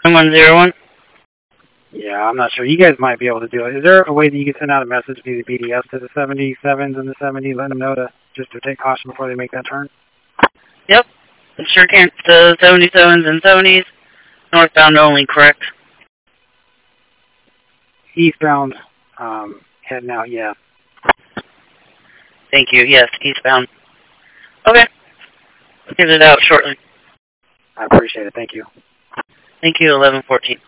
101. Yeah, I'm not sure. You guys might be able to do it. Is there a way that you can send out a message via the BDS to the 77s and the 70s, letting them know just to take caution before they make that turn? Yep, sure can. The 77s and 70s, northbound only, correct? Eastbound, heading out, yeah. Thank you. Yes, eastbound. Okay. I'll get it out shortly. I appreciate it. Thank you. Thank you, 1114.